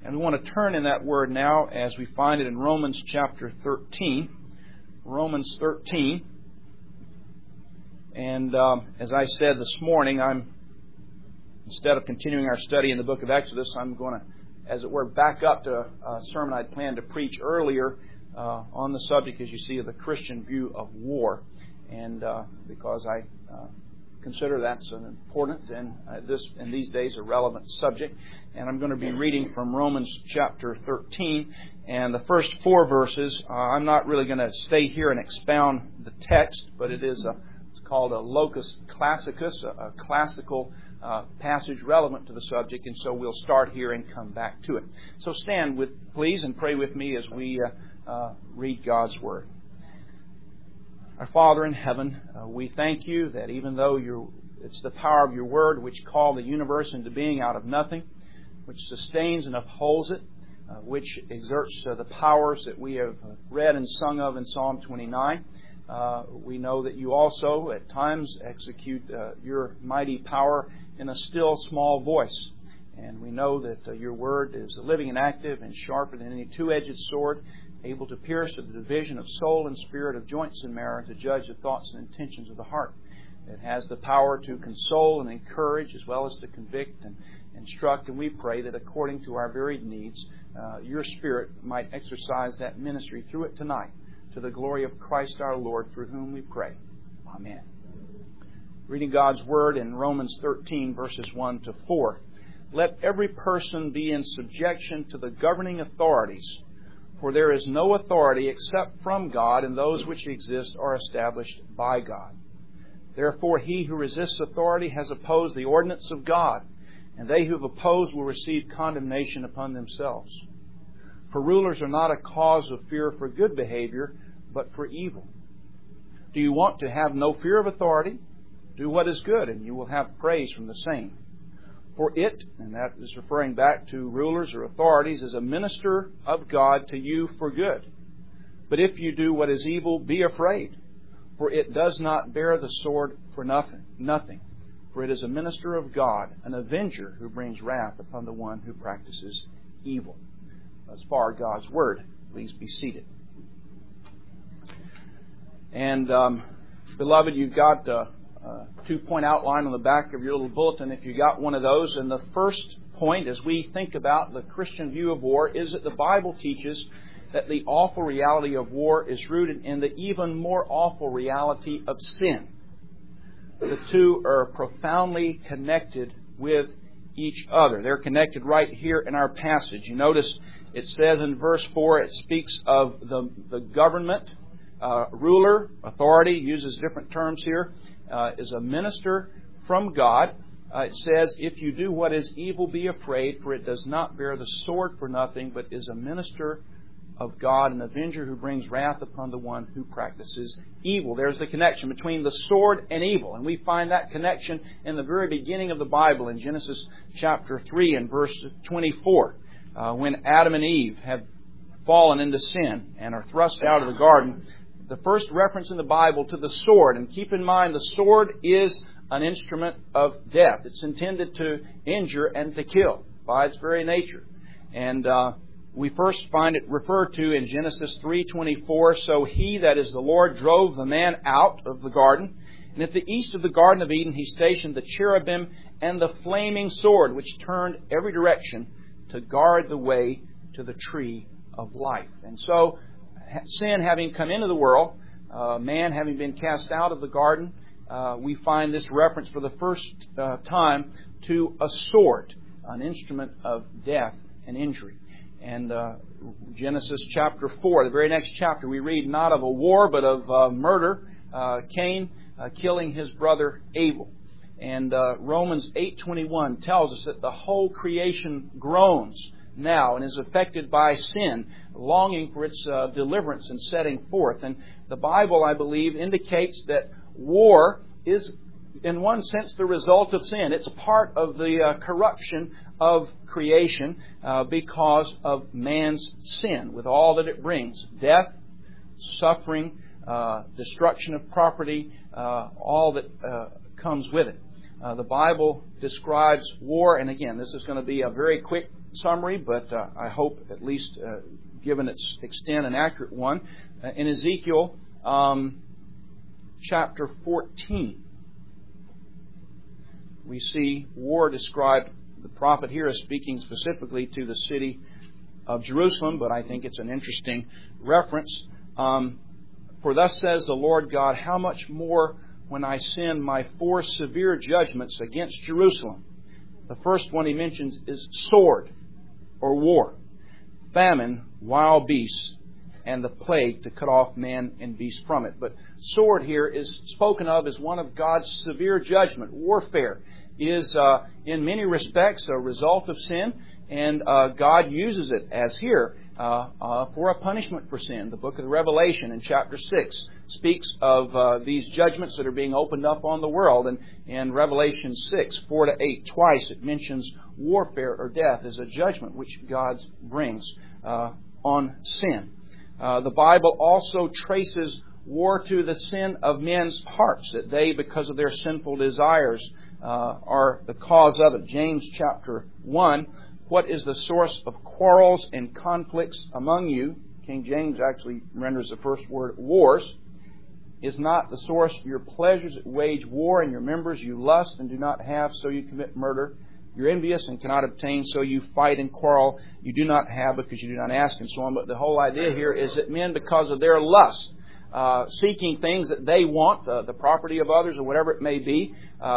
And we want to turn in that Word now as we find it in Romans chapter 13. Romans 13. And as I said this morning, instead of continuing our study in the book of Exodus, I'm going to, as it were, back up to a sermon I'd planned to preach earlier on the subject, as you see, of the Christian view of war. And because I consider that's an important and in these days a relevant subject. And I'm going to be reading from Romans chapter 13 and the first 4 verses. I'm not really going to stay here and expound the text, but it's called a locus classicus, a classical passage relevant to the subject, and so we'll start here and come back to it. So stand please, and pray with me as we read God's Word. Our Father in heaven, we thank You that even though it's the power of Your Word which called the universe into being out of nothing, which sustains and upholds it, which exerts the powers that we have read and sung of in Psalm 29. We know that You also at times execute Your mighty power in a still small voice. And we know that Your Word is living and active and sharper than any two-edged sword, able to pierce to the division of soul and spirit, of joints and marrow, to judge the thoughts and intentions of the heart. It has the power to console and encourage as well as to convict and instruct. And we pray that according to our varied needs, Your Spirit might exercise that ministry through it tonight, to the glory of Christ our Lord, through whom we pray. Amen. Reading God's Word in Romans 13, verses 1 to 4. Let every person be in subjection to the governing authorities, for there is no authority except from God, and those which exist are established by God. Therefore he who resists authority has opposed the ordinance of God, and they who have opposed will receive condemnation upon themselves. For rulers are not a cause of fear for good behavior, but for evil. Do you want to have no fear of authority? Do what is good, and you will have praise from the same. For it, and that is referring back to rulers or authorities, is a minister of God to you for good. But if you do what is evil, be afraid, for it does not bear the sword for nothing. For it is a minister of God, an avenger who brings wrath upon the one who practices evil. As far God's Word. Please be seated. And beloved, you've got a 2-point outline on the back of your little bulletin if you got one of those. And the first point, as we think about the Christian view of war, is that the Bible teaches that the awful reality of war is rooted in the even more awful reality of sin. The two are profoundly connected with each other. They're connected right here in our passage. You notice it says in verse 4, it speaks of the government, ruler, authority, uses different terms here, is a minister from God. It says, if you do what is evil, be afraid, for it does not bear the sword for nothing, but is a minister of God, an avenger who brings wrath upon the one who practices evil. There's the connection between the sword and evil. And we find that connection in the very beginning of the Bible in Genesis chapter 3 and verse 24. When Adam and Eve have fallen into sin and are thrust out of the garden, the first reference in the Bible to the sword, and keep in mind the sword is an instrument of death. It's intended to injure and to kill by its very nature. And we first find it referred to in Genesis 3:24. So he, that is the Lord, drove the man out of the garden. And at the east of the Garden of Eden he stationed the cherubim and the flaming sword, which turned every direction to guard the way to the tree of life. And so sin having come into the world, man having been cast out of the garden, we find this reference for the first time to a sword, an instrument of death and injury. And Genesis chapter 4, the very next chapter, we read not of a war but of murder, Cain killing his brother Abel. And Romans 8:21 tells us that the whole creation groans now and is affected by sin, longing for its deliverance and setting forth. And the Bible, I believe, indicates that war is, in one sense, the result of sin. It's part of the corruption of creation because of man's sin, with all that it brings. Death, suffering, destruction of property, all that comes with it. The Bible describes war, and again, this is going to be a very quick summary, but I hope at least given its extent, an accurate one. In Ezekiel chapter 14, we see war described. The prophet here is speaking specifically to the city of Jerusalem, but I think it's an interesting reference. For thus says the Lord God, how much more when I send my 4 severe judgments against Jerusalem. The first one he mentions is sword or war, famine, wild beasts, and the plague to cut off man and beast from it. But sword here is spoken of as one of God's severe judgment. Warfare is in many respects a result of sin, and God uses it, as here, for a punishment for sin. The book of Revelation in chapter 6 speaks of these judgments that are being opened up on the world. And in Revelation 6, 4-8, twice it mentions warfare or death as a judgment which God brings on sin. The Bible also traces war to the sin of men's hearts, that they, because of their sinful desires, are the cause of it. James chapter 1, what is the source of quarrels and conflicts among you? King James actually renders the first word wars. Is not the source of your pleasures that wage war in your members? You lust and do not have, so you commit murder. You're envious and cannot obtain, so you fight and quarrel. You do not have because you do not ask, and so on. But the whole idea here is that men, because of their lust, seeking things that they want, the property of others or whatever it may be,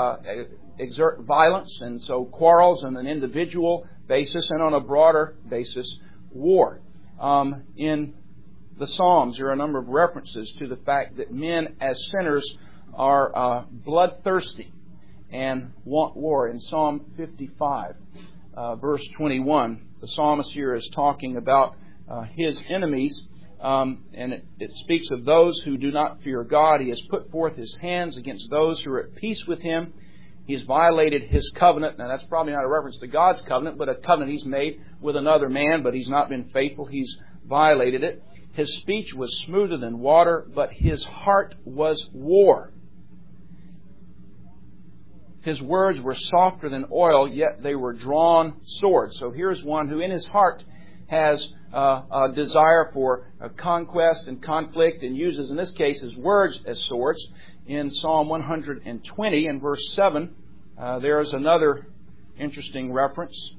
exert violence, and so quarrels on an individual basis and on a broader basis, war. In the Psalms, there are a number of references to the fact that men as sinners are bloodthirsty and want war. In Psalm 55, verse 21, the psalmist here is talking about his enemies, and it speaks of those who do not fear God. He has put forth his hands against those who are at peace with him. He's violated his covenant. Now, that's probably not a reference to God's covenant, but a covenant he's made with another man, but he's not been faithful. He's violated it. His speech was smoother than water, but his heart was war. His words were softer than oil, yet they were drawn swords. So here's one who in his heart has a desire for conquest and conflict, and uses, in this case, his words as swords. In Psalm 120 and verse 7, there is another interesting reference.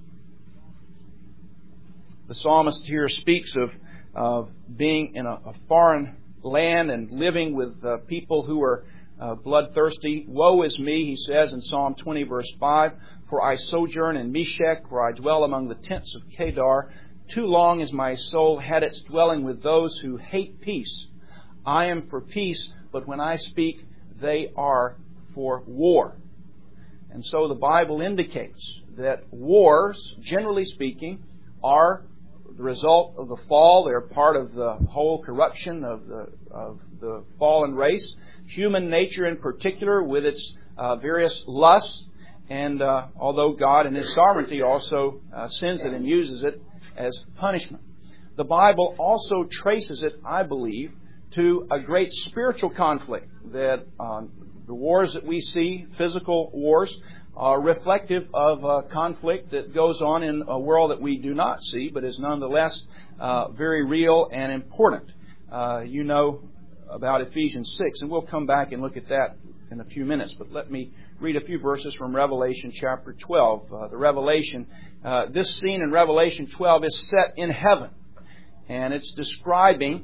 The psalmist here speaks of being in a foreign land and living with people who are bloodthirsty. Woe is me, he says in Psalm 20 verse 5, for I sojourn in Meshech, where I dwell among the tents of Kedar. Too long has my soul had its dwelling with those who hate peace. I am for peace, but when I speak, they are for war. And so the Bible indicates that wars, generally speaking, are the result of the fall. They're part of the whole corruption of the fallen race. Human nature in particular, with its various lusts. And although God in His sovereignty also sends it and uses it as punishment. The Bible also traces it, I believe, to a great spiritual conflict. That the wars that we see, physical wars, are reflective of a conflict that goes on in a world that we do not see, but is nonetheless very real and important. You know about Ephesians 6, and we'll come back and look at that in a few minutes. But let me read a few verses from Revelation chapter 12. The Revelation, this scene in Revelation 12 is set in heaven, and it's describing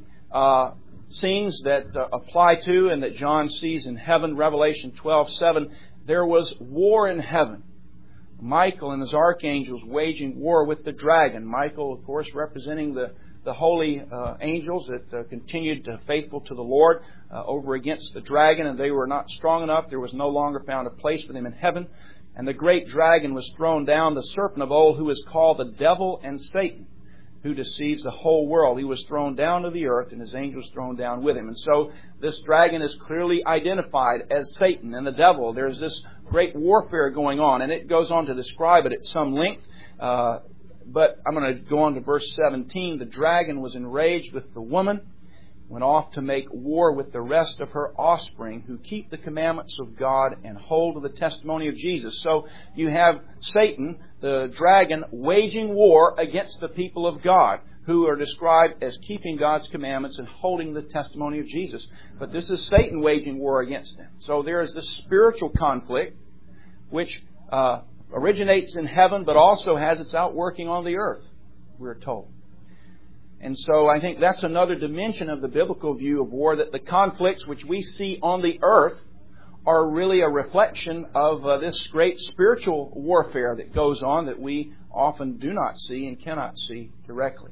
scenes that apply to and that John sees in heaven. Revelation 12:7. There was war in heaven. Michael and his archangels waging war with the dragon. Michael, of course, representing the holy angels that continued faithful to the Lord over against the dragon, and they were not strong enough. There was no longer found a place for them in heaven. And the great dragon was thrown down, the serpent of old, who is called the devil and Satan, who deceives the whole world. He was thrown down to the earth, and his angels thrown down with him. And so this dragon is clearly identified as Satan and the devil. There's this great warfare going on, and it goes on to describe it at some length. But I'm going to go on to verse 17. The dragon was enraged with the woman went off to make war with the rest of her offspring who keep the commandments of God and hold to the testimony of Jesus. So you have Satan, the dragon, waging war against the people of God who are described as keeping God's commandments and holding the testimony of Jesus. But this is Satan waging war against them. So there is this spiritual conflict which originates in heaven but also has its outworking on the earth, we're told. And so I think that's another dimension of the biblical view of war, that the conflicts which we see on the earth are really a reflection of this great spiritual warfare that goes on that we often do not see and cannot see directly.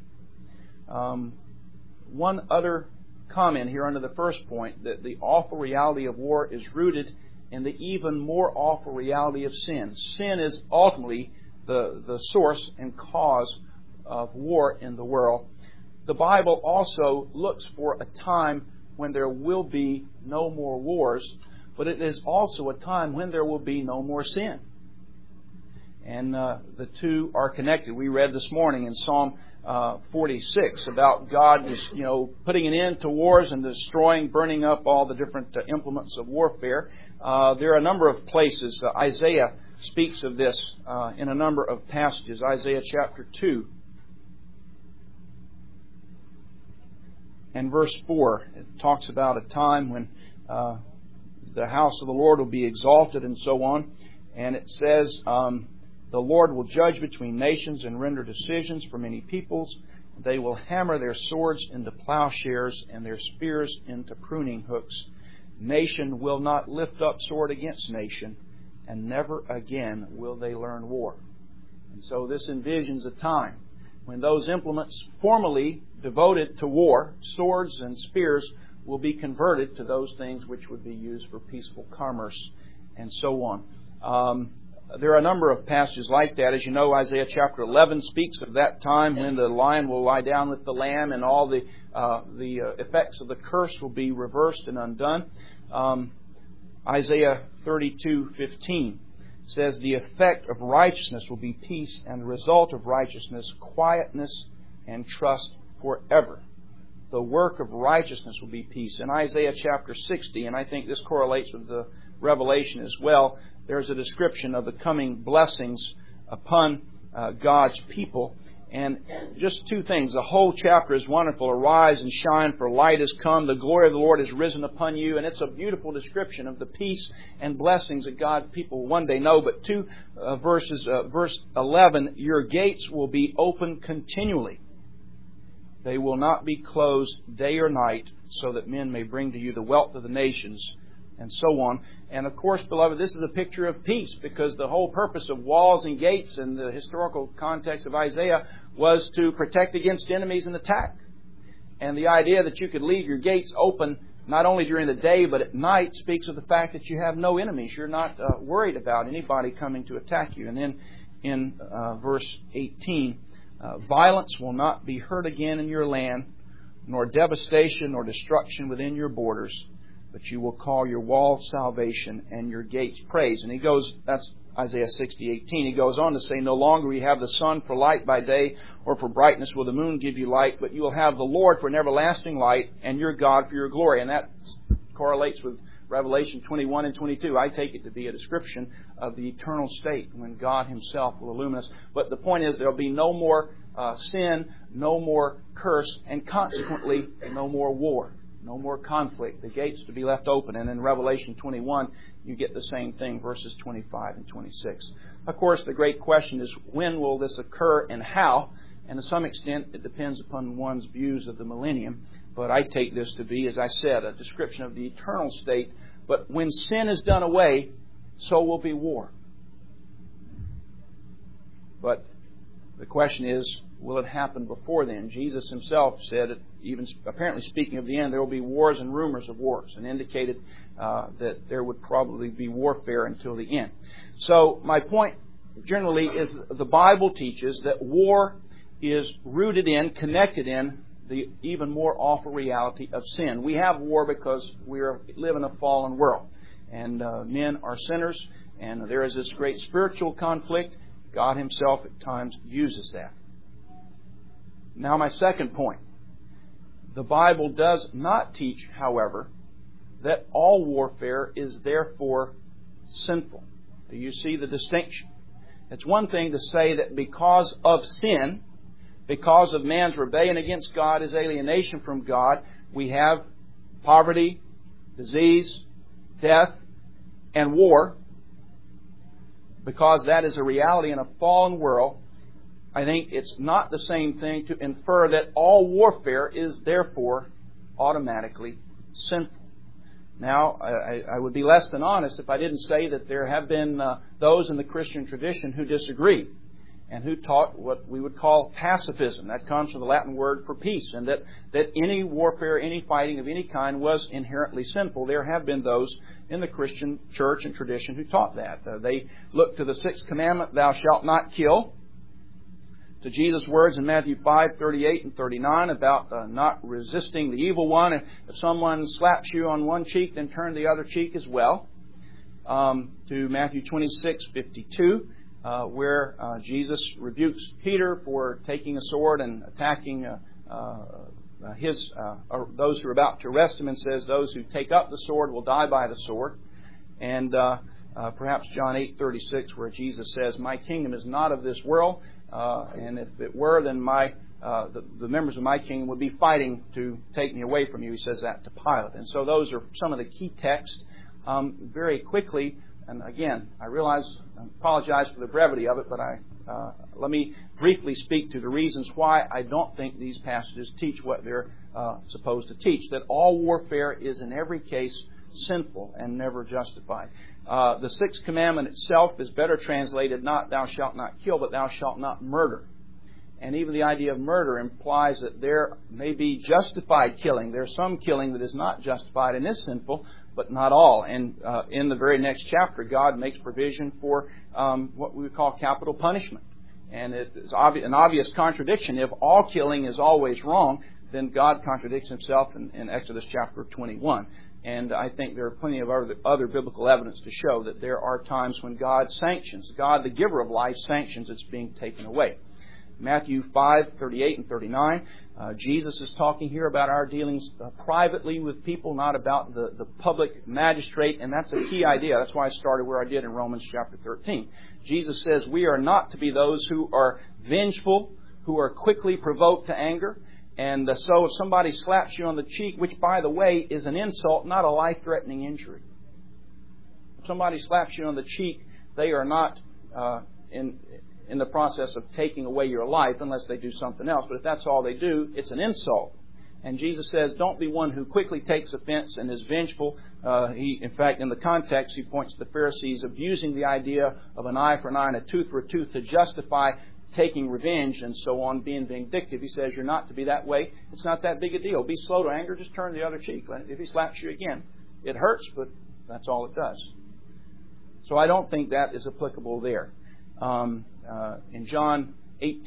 One other comment here under the first point, that the awful reality of war is rooted in the even more awful reality of sin. Sin is ultimately the source and cause of war in the world. The Bible also looks for a time when there will be no more wars, but it is also a time when there will be no more sin. And the two are connected. We read this morning in Psalm 46 about God just, putting an end to wars and destroying, burning up all the different implements of warfare. There are a number of places. Isaiah speaks of this in a number of passages. Isaiah chapter 2. And verse 4, it talks about a time when the house of the Lord will be exalted and so on. And it says, the Lord will judge between nations and render decisions for many peoples. They will hammer their swords into plowshares and their spears into pruning hooks. Nation will not lift up sword against nation, and never again will they learn war. And so this envisions a time when those implements formerly devoted to war, swords and spears, will be converted to those things which would be used for peaceful commerce and so on. There are a number of passages like that. As you know, Isaiah chapter 11 speaks of that time when the lion will lie down with the lamb and all the effects of the curse will be reversed and undone. Isaiah 32:15 says, the effect of righteousness will be peace, and the result of righteousness, quietness and trust forever. The work of righteousness will be peace. In Isaiah chapter 60, and I think this correlates with the Revelation as well, there's a description of the coming blessings upon God's people. And just two things. The whole chapter is wonderful. Arise and shine, for light has come. The glory of the Lord has risen upon you. And it's a beautiful description of the peace and blessings that God's people will one day know. But verse 11, your gates will be open continually. They will not be closed day or night, so that men may bring to you the wealth of the nations, and so on. And of course, beloved, this is a picture of peace, because the whole purpose of walls and gates in the historical context of Isaiah was to protect against enemies and attack. And the idea that you could leave your gates open not only during the day but at night speaks of the fact that you have no enemies. You're not worried about anybody coming to attack you. And then in verse 18, violence will not be heard again in your land, nor devastation nor destruction within your borders, but you will call your walls salvation and your gates praise. And he goes, that's Isaiah 60:18. He goes on to say, no longer will you have the sun for light by day, or for brightness will the moon give you light, but you will have the Lord for an everlasting light, and your God for your glory. And that correlates with Revelation 21 and 22. I take it to be a description of the eternal state when God Himself will illumine us. But the point is, there will be no more sin, no more curse, and consequently, no more war. No more conflict. The gates to be left open. And in Revelation 21, you get the same thing, verses 25 and 26. Of course, the great question is, when will this occur and how? And to some extent, it depends upon one's views of the millennium. But I take this to be, as I said, a description of the eternal state. But when sin is done away, so will be war. But the question is, will it happen before then? Jesus Himself said, even apparently speaking of the end, there will be wars and rumors of wars, and indicated that there would probably be warfare until the end. So my point generally is the Bible teaches that war is rooted in, connected in, the even more awful reality of sin. We have war because we live in a fallen world, and men are sinners, and there is this great spiritual conflict. God Himself at times uses that. Now my second point. The Bible does not teach, however, that all warfare is therefore sinful. Do you see the distinction? It's one thing to say that because of sin, because of man's rebellion against God, his alienation from God, we have poverty, disease, death, and war. Because that is a reality in a fallen world, I think it's not the same thing to infer that all warfare is therefore automatically sinful. Now, I would be less than honest if I didn't say that there have been those in the Christian tradition who disagree and who taught what we would call pacifism. That comes from the Latin word for peace, and that any warfare, any fighting of any kind was inherently sinful. There have been those in the Christian church and tradition who taught that. They looked to the sixth commandment, thou shalt not kill, to Jesus' words in Matthew 5:38 and 39 about not resisting the evil one. If someone slaps you on one cheek, then turn the other cheek as well. To Matthew 26:52, where Jesus rebukes Peter for taking a sword and attacking those who are about to arrest him, and says, those who take up the sword will die by the sword. And perhaps John 8:36, where Jesus says, my kingdom is not of this world. And if it were, then the members of my kingdom would be fighting to take me away from you. He says that to Pilate. And so those are some of the key texts. Very quickly, and again, I apologize for the brevity of it, but let me briefly speak to the reasons why I don't think these passages teach what they're supposed to teach, that all warfare is in every case sinful and never justified. The sixth commandment itself is better translated not thou shalt not kill, but thou shalt not murder. And even the idea of murder implies that there may be justified killing. There's some killing that is not justified and is sinful, but not all. And in the very next chapter, God makes provision for what we would call capital punishment. And it is an obvious contradiction. If all killing is always wrong, then God contradicts Himself in Exodus chapter 21. And I think there are plenty of other biblical evidence to show that there are times when God, the giver of life, sanctions its being taken away. Matthew 5:38 and 39, Jesus is talking here about our dealings privately with people, not about the public magistrate, and that's a key idea. That's why I started where I did in Romans chapter 13. Jesus says we are not to be those who are vengeful, who are quickly provoked to anger. And so if somebody slaps you on the cheek, which, by the way, is an insult, not a life-threatening injury. If somebody slaps you on the cheek, they are not in the process of taking away your life unless they do something else. But if that's all they do, it's an insult. And Jesus says, don't be one who quickly takes offense and is vengeful. In fact, in the context, He points to the Pharisees abusing the idea of an eye for an eye and a tooth for a tooth to justify taking revenge and so on, being vindictive. He says you're not to be that way. It's not that big a deal. Be slow to anger, just turn the other cheek. If he slaps you again, it hurts, but that's all it does. So I don't think that is applicable there. In John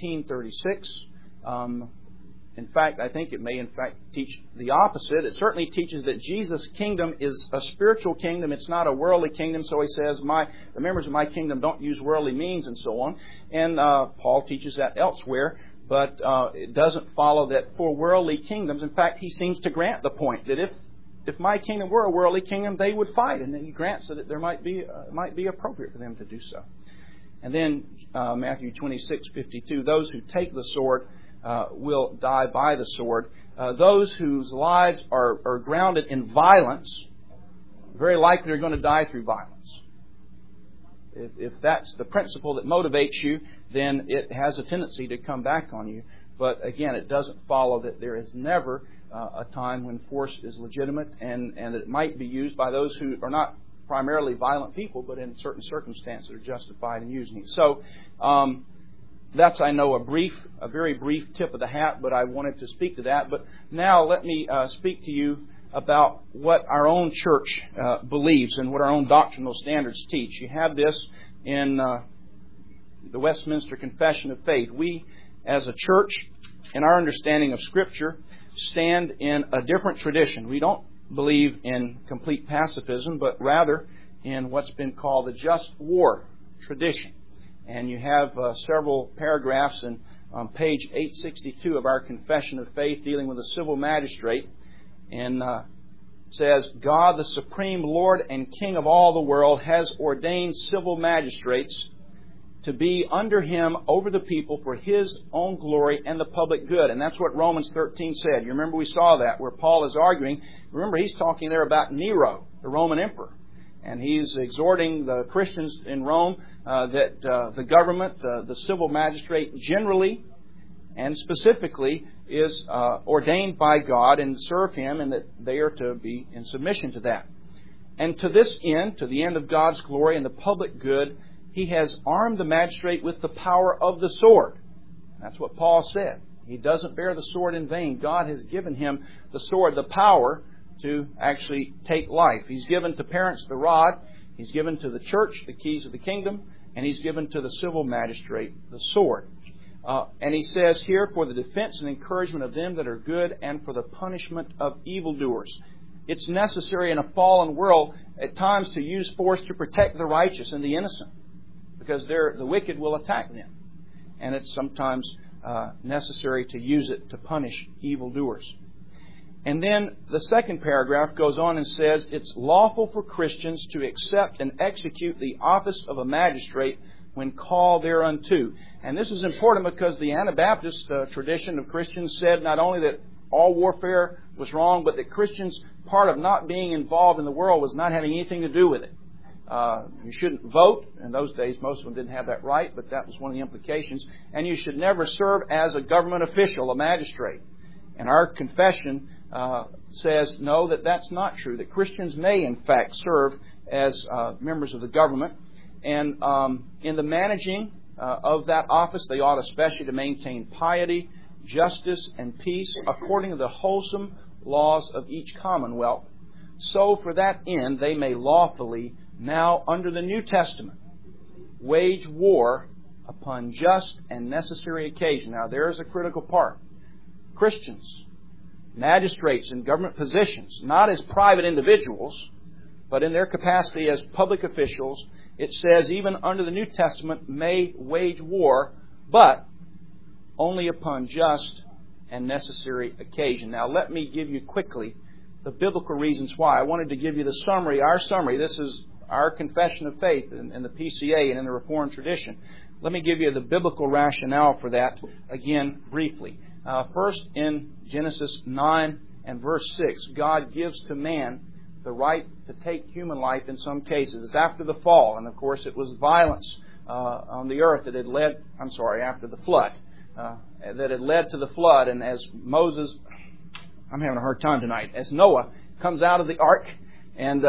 18:36, in fact, I think it may in fact teach the opposite. It certainly teaches that Jesus' kingdom is a spiritual kingdom. It's not a worldly kingdom. So He says, the members of my kingdom don't use worldly means and so on. And Paul teaches that elsewhere. But it doesn't follow that for worldly kingdoms. In fact, he seems to grant the point that if my kingdom were a worldly kingdom, they would fight. And then he grants that there might be appropriate for them to do so. And then Matthew 26:52, those who take the sword will die by the sword. Those whose lives are grounded in violence, very likely are going to die through violence. If that's the principle that motivates you, then it has a tendency to come back on you. But again, it doesn't follow that there is never a time when force is legitimate and that it might be used by those who are not primarily violent people, but in certain circumstances are justified in using it. So that's, I know, a very brief tip of the hat, but I wanted to speak to that. But now let me speak to you about what our own church believes and what our own doctrinal standards teach. You have this in the Westminster Confession of Faith. We, as a church, in our understanding of Scripture, stand in a different tradition. We don't believe in complete pacifism, but rather in what's been called the just war tradition. And you have several paragraphs in on page 862 of our Confession of Faith, dealing with a civil magistrate, and says, God, the supreme Lord and King of all the world, has ordained civil magistrates to be under Him over the people for His own glory and the public good. And that's what Romans 13 said. You remember we saw that, where Paul is arguing. Remember, he's talking there about Nero, the Roman emperor. And he's exhorting the Christians in Rome that the government, the civil magistrate generally and specifically is ordained by God and serve Him, and that they are to be in submission to that. And to this end, to the end of God's glory and the public good, He has armed the magistrate with the power of the sword. That's what Paul said. He doesn't bear the sword in vain. God has given him the sword, the power to actually take life. He's given to parents the rod. He's given to the church the keys of the kingdom. And He's given to the civil magistrate the sword. And he says here, for the defense and encouragement of them that are good and for the punishment of evildoers. It's necessary in a fallen world at times to use force to protect the righteous and the innocent, because the wicked will attack them. And it's sometimes necessary to use it to punish evildoers. And then the second paragraph goes on and says, it's lawful for Christians to accept and execute the office of a magistrate when called thereunto. And this is important because the Anabaptist tradition of Christians said not only that all warfare was wrong, but that Christians, part of not being involved in the world was not having anything to do with it. You shouldn't vote. In those days, most of them didn't have that right, but that was one of the implications. And you should never serve as a government official, a magistrate. And our confession says, no, that's not true, that Christians may, in fact, serve as members of the government. And in the managing of that office, they ought especially to maintain piety, justice, and peace according to the wholesome laws of each commonwealth. So for that end, they may lawfully, now under the New Testament, wage war upon just and necessary occasion. Now there is a critical part. Christians, magistrates in government positions, not as private individuals, but in their capacity as public officials, it says even under the New Testament may wage war, but only upon just and necessary occasion. Now let me give you quickly the biblical reasons why. I wanted to give you the summary, our summary. This is our confession of faith in the PCA and in the Reformed tradition. Let me give you the biblical rationale for that again briefly. First, in Genesis 9 and verse 6, God gives to man the right to take human life in some cases. It's after the fall, and of course it was violence on the earth that had led, after the flood, that had led to the flood. And as Moses, I'm having a hard time tonight, as Noah comes out of the ark and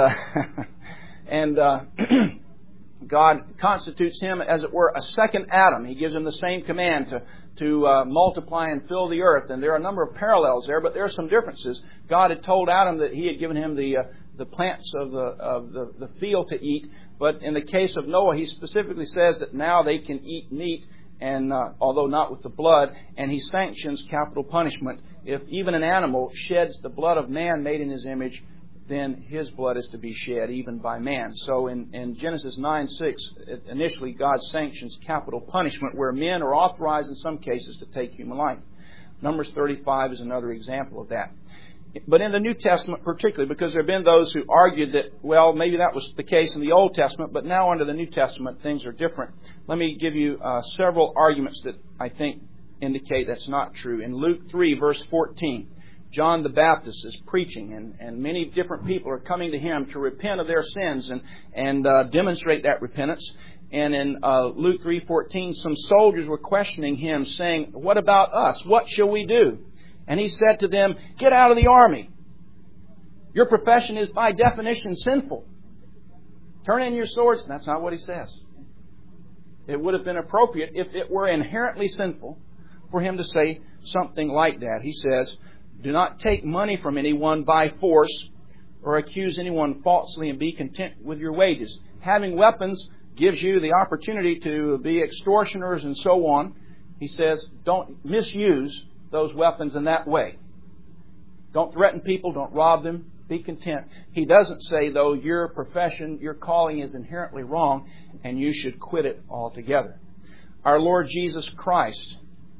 God constitutes him, as it were, a second Adam. He gives him the same command to multiply and fill the earth. And there are a number of parallels there, but there are some differences. God had told Adam that He had given him the plants of the field to eat. But in the case of Noah, He specifically says that now they can eat meat, and although not with the blood. And He sanctions capital punishment. If even an animal sheds the blood of man made in His image, then his blood is to be shed even by man. So in Genesis 9:6, initially God sanctions capital punishment where men are authorized in some cases to take human life. Numbers 35 is another example of that. But in the New Testament particularly, because there have been those who argued that, well, maybe that was the case in the Old Testament, but now under the New Testament things are different. Let me give you several arguments that I think indicate that's not true. In Luke 3, verse 14, John the Baptist is preaching, and many different people are coming to him to repent of their sins and demonstrate that repentance. And in Luke 3:14, some soldiers were questioning him, saying, "What about us? What shall we do?" And he said to them, "Get out of the army. Your profession is by definition sinful. Turn in your swords." And that's not what he says. It would have been appropriate if it were inherently sinful for him to say something like that. He says, "Do not take money from anyone by force or accuse anyone falsely, and be content with your wages." Having weapons gives you the opportunity to be extortioners and so on. He says, don't misuse those weapons in that way. Don't threaten people. Don't rob them. Be content. He doesn't say, though, your profession, your calling is inherently wrong and you should quit it altogether. Our Lord Jesus Christ,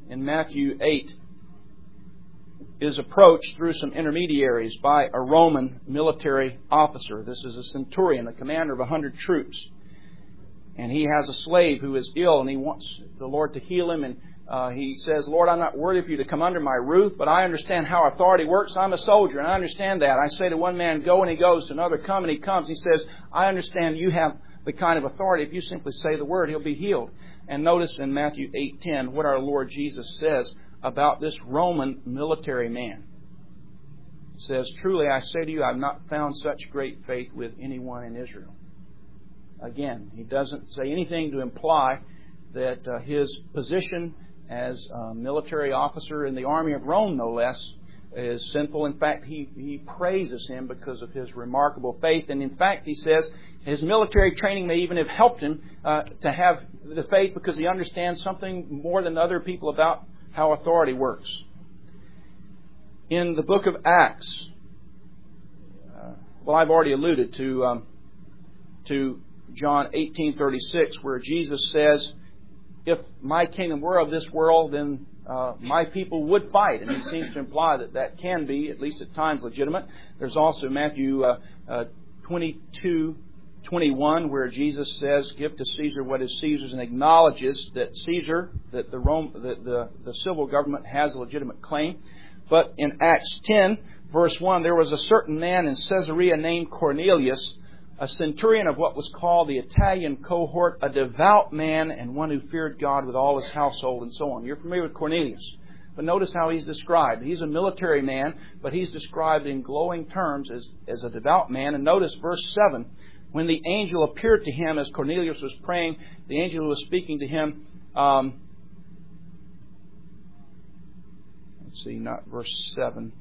in Matthew 8 is approached through some intermediaries by a Roman military officer. This is a centurion, the commander of 100 troops. And he has a slave who is ill, and he wants the Lord to heal him. And he says, Lord, I'm not worthy for you to come under my roof, but I understand how authority works. I'm a soldier, and I understand that. I say to one man, go, and he goes. To another, come, and he comes. He says, I understand you have the kind of authority. If you simply say the word, he'll be healed. And notice in Matthew 8:10 what our Lord Jesus says about this Roman military man. It says, truly I say to you, I have not found such great faith with anyone in Israel. Again, he doesn't say anything to imply that his position as a military officer in the army of Rome, no less, is sinful. In fact, he praises him because of his remarkable faith. And in fact, he says his military training may even have helped him to have the faith because he understands something more than other people about how authority works. In the book of Acts, I've already alluded to John 18:36, where Jesus says, if my kingdom were of this world, then my people would fight. And he seems to imply that can be, at least at times, legitimate. There's also Matthew 22:21, where Jesus says, give to Caesar what is Caesar's, and acknowledges that the civil government has a legitimate claim. But in Acts 10, verse 1, there was a certain man in Caesarea named Cornelius, a centurion of what was called the Italian cohort, a devout man and one who feared God with all his household, and so on. You're familiar with Cornelius. But notice how he's described. He's a military man, but he's described in glowing terms as a devout man. And notice verse 7, when the angel appeared to him as Cornelius was praying, the angel who was speaking to him, not verse 7.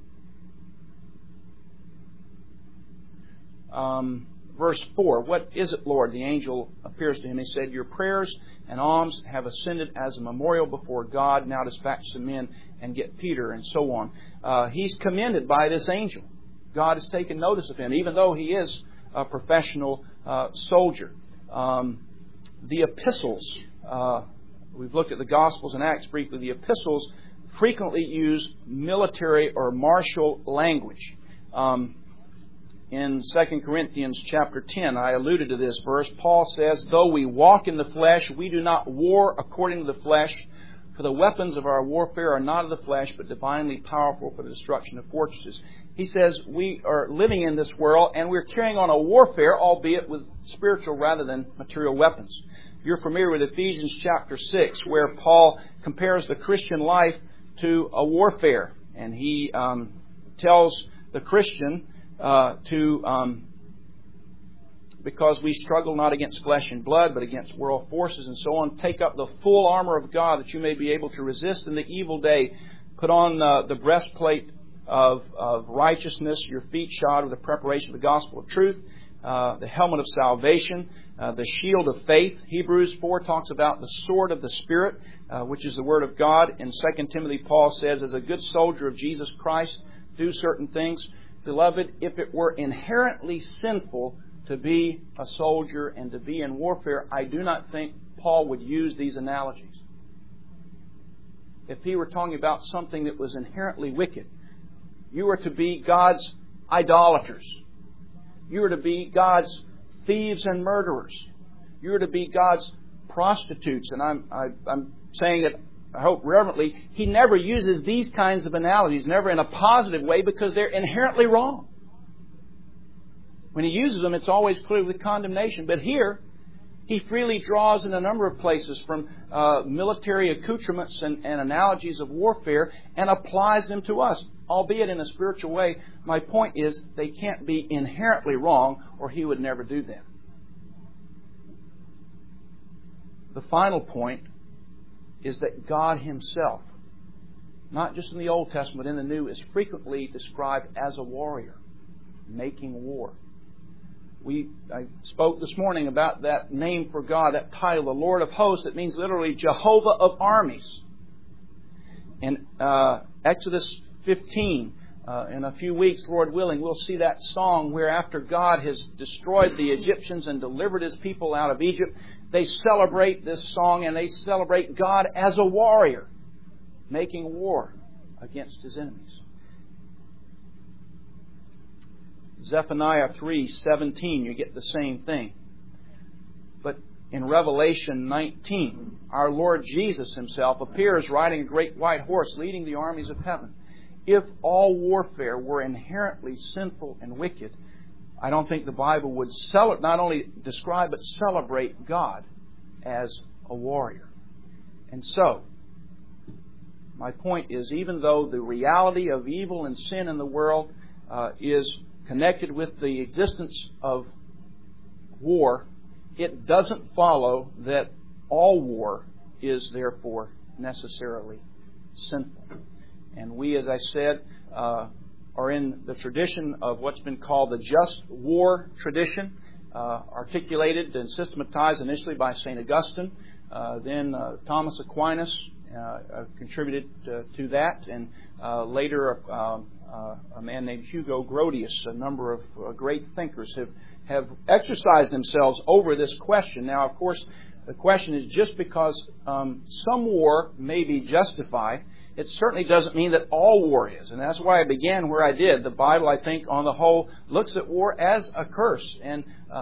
Verse 4, what is it, Lord? The angel appears to him. He said, your prayers and alms have ascended as a memorial before God. Now dispatch some men and get Peter, and so on. He's commended by this angel. God has taken notice of him, even though he is a professional soldier. The epistles, we've looked at the Gospels and Acts briefly. The epistles frequently use military or martial language. In 2 Corinthians chapter 10, I alluded to this verse. Paul says, though we walk in the flesh, we do not war according to the flesh. For the weapons of our warfare are not of the flesh, but divinely powerful for the destruction of fortresses. He says we are living in this world, and we're carrying on a warfare, albeit with spiritual rather than material weapons. You're familiar with Ephesians chapter 6, where Paul compares the Christian life to a warfare. And he tells the Christian because we struggle not against flesh and blood, but against world forces and so on, take up the full armor of God that you may be able to resist in the evil day. Put on the breastplate of righteousness, your feet shod with the preparation of the gospel of truth, the helmet of salvation, the shield of faith. Hebrews 4 talks about the sword of the Spirit, which is the Word of God. In 2 Timothy, Paul says, as a good soldier of Jesus Christ, do certain things. Beloved, if it were inherently sinful to be a soldier and to be in warfare, I do not think Paul would use these analogies. If he were talking about something that was inherently wicked, you were to be God's idolaters. You were to be God's thieves and murderers. You were to be God's prostitutes. And I'm saying that, I hope reverently, he never uses these kinds of analogies, never in a positive way, because they're inherently wrong. When he uses them, it's always clear with condemnation. But here, he freely draws in a number of places from military accoutrements and analogies of warfare and applies them to us, albeit in a spiritual way. My point is, they can't be inherently wrong, or he would never do them. The final point is that God Himself, not just in the Old Testament, but in the New, is frequently described as a warrior, making war. I spoke this morning about that name for God, that title, the Lord of Hosts. It means literally Jehovah of Armies. In Exodus 15, in a few weeks, Lord willing, we'll see that song where after God has destroyed the Egyptians and delivered His people out of Egypt, they celebrate this song and they celebrate God as a warrior. making war against his enemies. Zephaniah 3:17, you get the same thing. But in Revelation 19, our Lord Jesus Himself appears riding a great white horse, leading the armies of heaven. If all warfare were inherently sinful and wicked, I don't think the Bible would not only describe but celebrate God as a warrior. And so, my point is, even though the reality of evil and sin in the world is connected with the existence of war, it doesn't follow that all war is therefore necessarily sinful. And we, as I said, are in the tradition of what's been called the just war tradition, articulated and systematized initially by St. Augustine. Then Thomas Aquinas contributed to that, and later a man named Hugo Grotius. A number of great thinkers have exercised themselves over this question. Now, of course, the question is, just because some war may be justified, it certainly doesn't mean that all war is. And that's why I began where I did. The Bible, I think, on the whole, looks at war as a curse and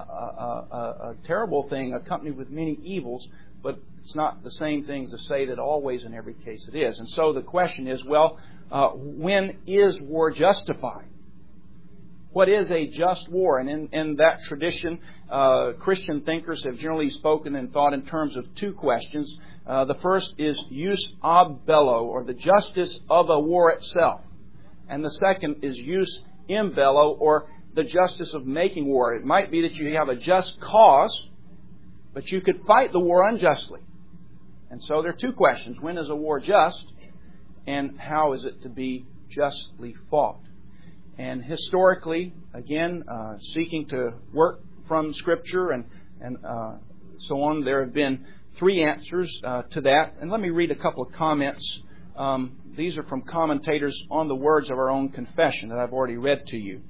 a terrible thing accompanied with many evils. But it's not the same thing to say that always in every case it is. And so the question is, well, when is war justified? What is a just war? And in that tradition, Christian thinkers have generally spoken and thought in terms of two questions. The first is jus ab bello, or the justice of a war itself. And the second is jus in bello, or the justice of making war. It might be that you have a just cause, but you could fight the war unjustly. And so there are two questions. When is a war just? And how is it to be justly fought? And historically, again, seeking to work from Scripture and so on, there have been three answers to that. And let me read a couple of comments. These are from commentators on the words of our own confession that I've already read to you.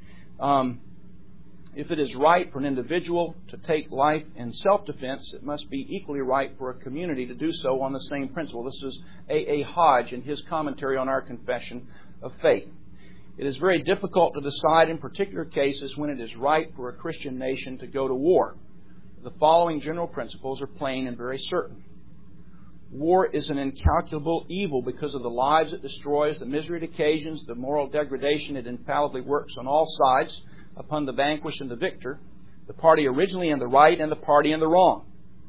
If it is right for an individual to take life in self-defense, it must be equally right for a community to do so on the same principle. This is A. Hodge in his commentary on our confession of faith. It is very difficult to decide in particular cases when it is right for a Christian nation to go to war. The following general principles are plain and very certain. War is an incalculable evil because of the lives it destroys, the misery it occasions, the moral degradation it infallibly works on all sides upon the vanquished and the victor, the party originally in the right and the party in the wrong.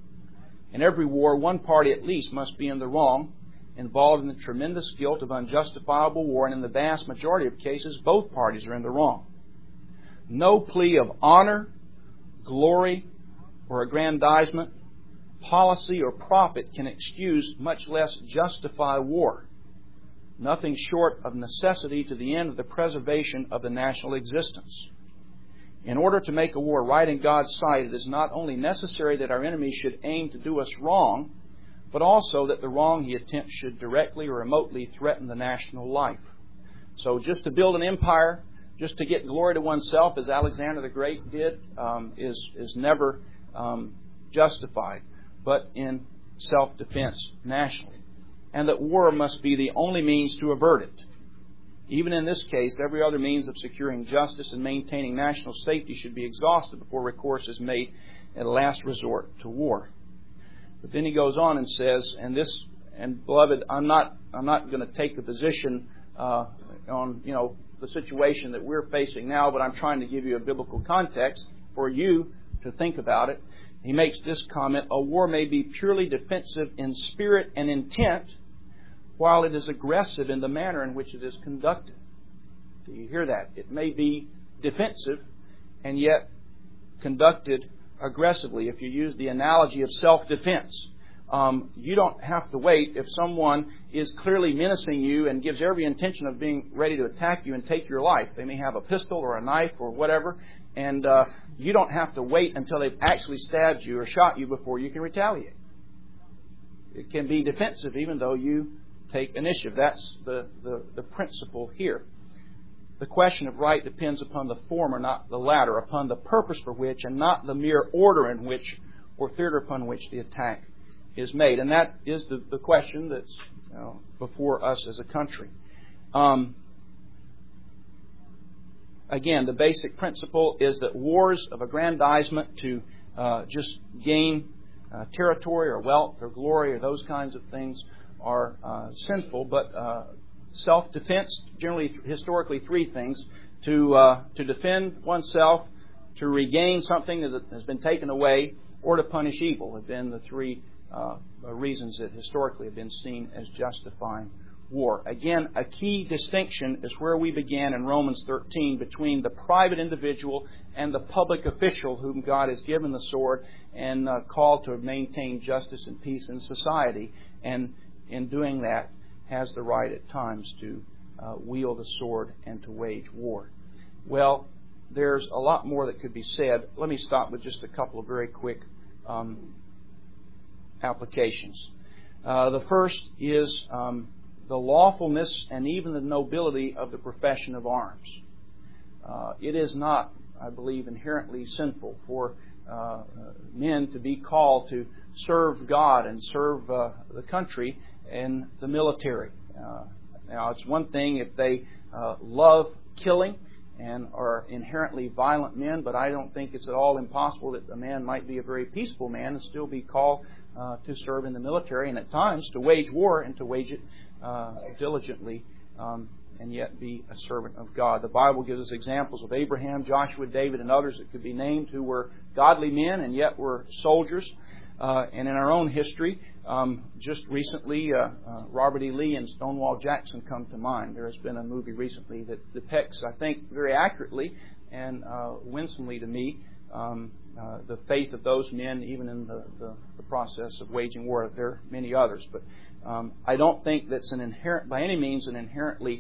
In every war, one party at least must be in the wrong, involved in the tremendous guilt of unjustifiable war, and in the vast majority of cases, both parties are in the wrong. No plea of honor, glory, or aggrandizement, policy, or profit can excuse, much less justify war. Nothing short of necessity to the end of the preservation of the national existence. In order to make a war right in God's sight, it is not only necessary that our enemy should aim to do us wrong, but also that the wrong he attempts should directly or remotely threaten the national life. So just to build an empire, just to get glory to oneself, as Alexander the Great did, is never justified, but in self-defense nationally. And that war must be the only means to avert it. Even in this case, every other means of securing justice and maintaining national safety should be exhausted before recourse is made at a last resort to war. But then he goes on and says, and beloved, I'm not going to take a position on the situation that we're facing now, but I'm trying to give you a biblical context for you to think about it. He makes this comment: a war may be purely defensive in spirit and intent, while it is aggressive in the manner in which it is conducted. Do you hear that? It may be defensive and yet conducted aggressively. If you use the analogy of self-defense, you don't have to wait if someone is clearly menacing you and gives every intention of being ready to attack you and take your life. They may have a pistol or a knife or whatever, and you don't have to wait until they've actually stabbed you or shot you before you can retaliate. It can be defensive even though you take initiative. That's the principle here. The question of right depends upon the former, not the latter, upon the purpose for which and not the mere order in which or theater upon which the attack is made. And that is the question that's before us as a country. Again, the basic principle is that wars of aggrandizement to just gain territory or wealth or glory or those kinds of things are sinful, but self-defense, generally historically three things: to defend oneself, to regain something that has been taken away, or to punish evil have been the three reasons that historically have been seen as justifying war. Again, a key distinction is where we began in Romans 13 between the private individual and the public official whom God has given the sword and called to maintain justice and peace in society, and in doing that has the right at times to wield the sword and to wage war. Well, there's a lot more that could be said. Let me stop with just a couple of very quick applications. The first is the lawfulness and even the nobility of the profession of arms. It is not, I believe, inherently sinful for men to be called to serve God and serve the country in the military. Now, it's one thing if they love killing and are inherently violent men, but I don't think it's at all impossible that a man might be a very peaceful man and still be called to serve in the military, and at times to wage war and to wage it diligently, and yet be a servant of God. The Bible gives us examples of Abraham, Joshua, David, and others that could be named who were godly men and yet were soldiers. And in our own history, just recently, Robert E. Lee and Stonewall Jackson come to mind. There has been a movie recently that depicts, I think, very accurately and winsomely to me, the faith of those men, even in the process of waging war. There are many others, but I don't think that's by any means an inherently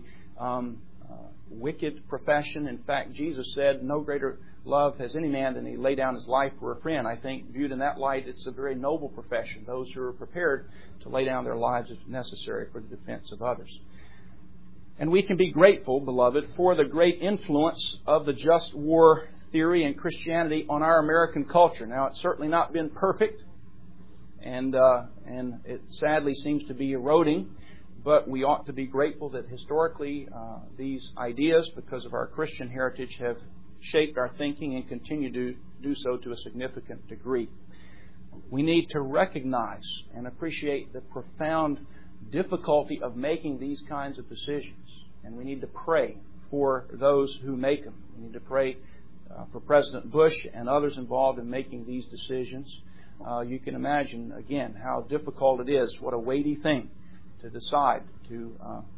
wicked profession. In fact, Jesus said, "No greater love has any man than he lay down his life for a friend." I think, viewed in that light, it's a very noble profession. Those who are prepared to lay down their lives if necessary for the defense of others. And we can be grateful, beloved, for the great influence of the just war theory and Christianity on our American culture. Now, it's certainly not been perfect, and it sadly seems to be eroding, but we ought to be grateful that historically these ideas, because of our Christian heritage, have shaped our thinking and continue to do so to a significant degree. We need to recognize and appreciate the profound difficulty of making these kinds of decisions, and we need to pray for those who make them. We need to pray for President Bush and others involved in making these decisions. You can imagine, again, how difficult it is, what a weighty thing to decide to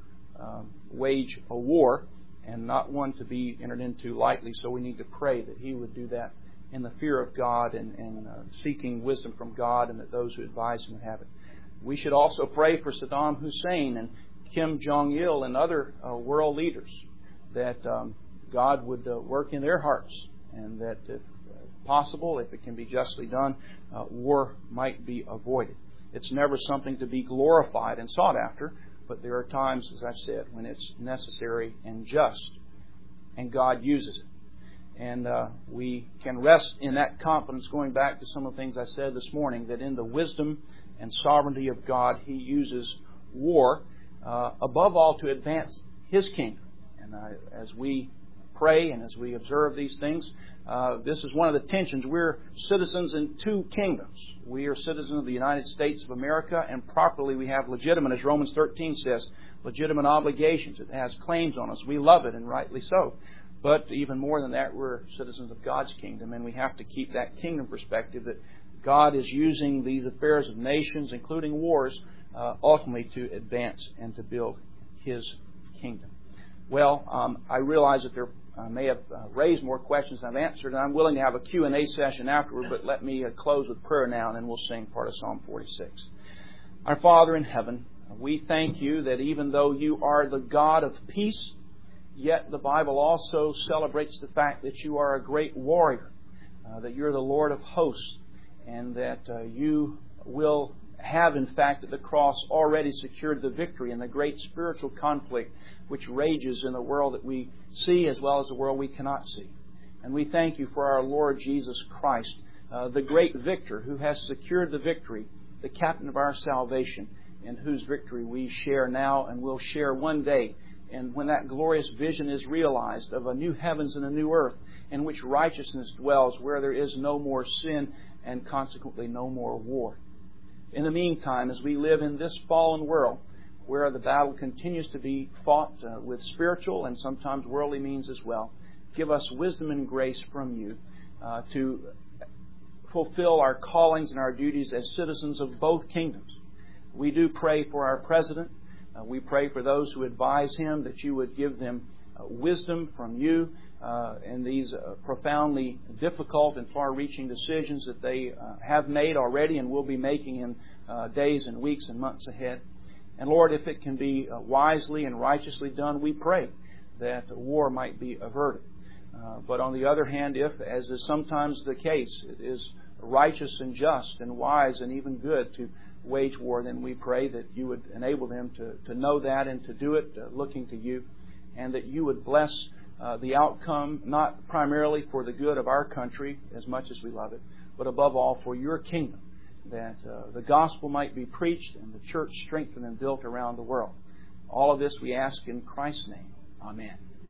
wage a war, and not one to be entered into lightly. So we need to pray that He would do that in the fear of God and seeking wisdom from God, and that those who advise Him would have it. We should also pray for Saddam Hussein and Kim Jong-il and other world leaders, that God would work in their hearts, and that if possible, if it can be justly done, war might be avoided. It's never something to be glorified and sought after, but there are times, as I've said, when it's necessary and just, and God uses it. And we can rest in that confidence, going back to some of the things I said this morning, that in the wisdom and sovereignty of God, He uses war, above all, to advance His kingdom. And as we pray and as we observe these things, this is one of the tensions. We're citizens in two kingdoms. We are citizens of the United States of America, and properly we have legitimate, as Romans 13 says, legitimate obligations. It has claims on us. We love it, and rightly so. But even more than that, we're citizens of God's kingdom, and we have to keep that kingdom perspective, that God is using these affairs of nations, including wars, ultimately to advance and to build His kingdom. Well, I realize that there may have raised more questions than I've answered, and I'm willing to have a Q&A session afterward, but let me close with prayer now, and then we'll sing part of Psalm 46. Our Father in heaven, we thank You that even though You are the God of peace, yet the Bible also celebrates the fact that You are a great warrior, that You're the Lord of hosts, and that You will have, in fact, at the cross already secured the victory in the great spiritual conflict which rages in the world that we see as well as the world we cannot see. And we thank You for our Lord Jesus Christ, the great victor who has secured the victory the captain of our salvation, in whose victory we share now and will share one day. And when that glorious vision is realized of a new heavens and a new earth in which righteousness dwells, where there is no more sin and consequently no more war. In the meantime, as we live in this fallen world, where the battle continues to be fought with spiritual and sometimes worldly means as well, give us wisdom and grace from you to fulfill our callings and our duties as citizens of both kingdoms. We do pray for our president. We pray for those who advise him, that you would give them wisdom from you in these profoundly difficult and far-reaching decisions that they have made already and will be making in days and weeks and months ahead. And Lord, if it can be wisely and righteously done, we pray that war might be averted. But on the other hand, if, as is sometimes the case, it is righteous and just and wise and even good to wage war, then we pray that you would enable them to know that and to do it looking to you, and that you would bless the outcome, not primarily for the good of our country as much as we love it, but above all for your kingdom, that the gospel might be preached and the church strengthened and built around the world. All of this we ask in Christ's name. Amen.